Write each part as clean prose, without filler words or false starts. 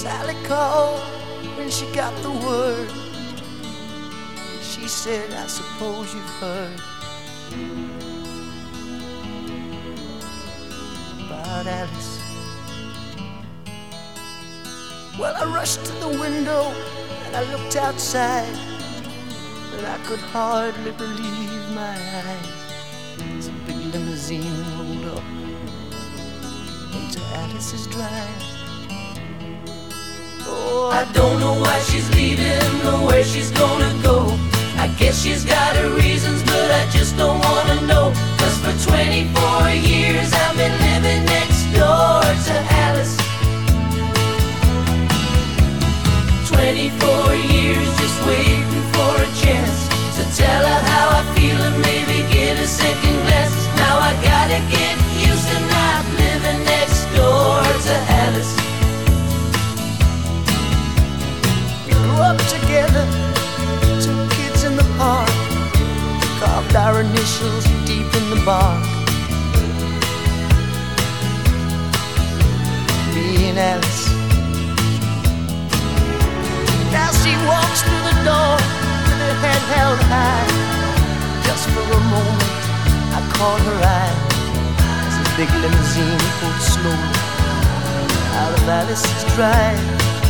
Sally called when she got the word. She said, I suppose you've heard about Alice. Well, I rushed to the window and I looked outside, but I could hardly believe my eyes as a big limousine rolled up into Alice's drive. Oh, I don't know why she's leaving or where she's gonna go. I guess she's got her reasons, but I just don't wanna know. 'Cause for 24 years I've been living next door to Alice. 24 years just waiting for a chance to tell her how I feel and maybe get a second glance. Now I gotta get used to not living next door to Alice. We grew up together, two kids in the park, carved our initials deep in the bark. Me and Alice. Now she walks through the door with her head held high. Just for a moment I caught her eye as the big limousine pulled slowly out of Alice's drive.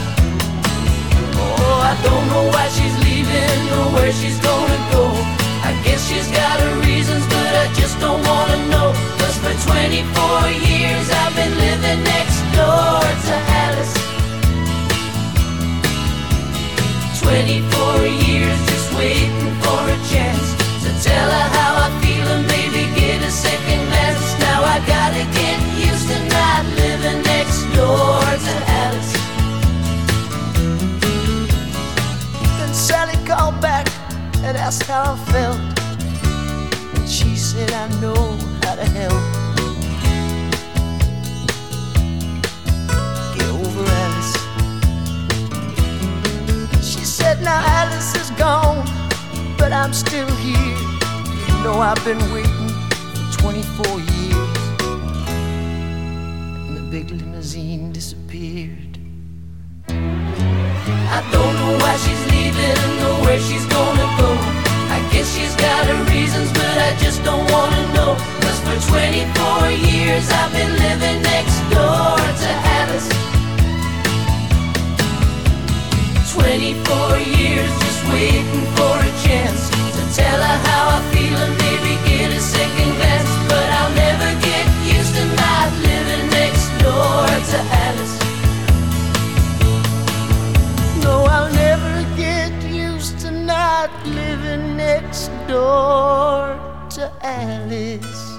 Oh, I don't know why she's leaving or where she's gonna go. I guess she's got her reasons, but I just don't wanna know. 'Cause for 24 years I've been living next door to Alice. 24 years just waiting for a chance to tell her how I feel and maybe get a second glance. Now I gotta get used to not living next door to Alice. Then Sally called back and asked how I felt, and she said, I know how to help. Get over Alice. She said, now Alice is gone, but I'm still here. You know I've been waiting for 24 years. And the big limousine disappeared. I don't know why she's leaving or where she's gonna go. I guess she's got her reasons, but I just don't wanna know. 'Cause for 24 years I've been living next door to Alice. 24 years just waiting for a chance to tell her how I feel and maybe get a second glance. But I'll never get used to not living next door to Alice. No, I'll never get used to not living next door to Alice.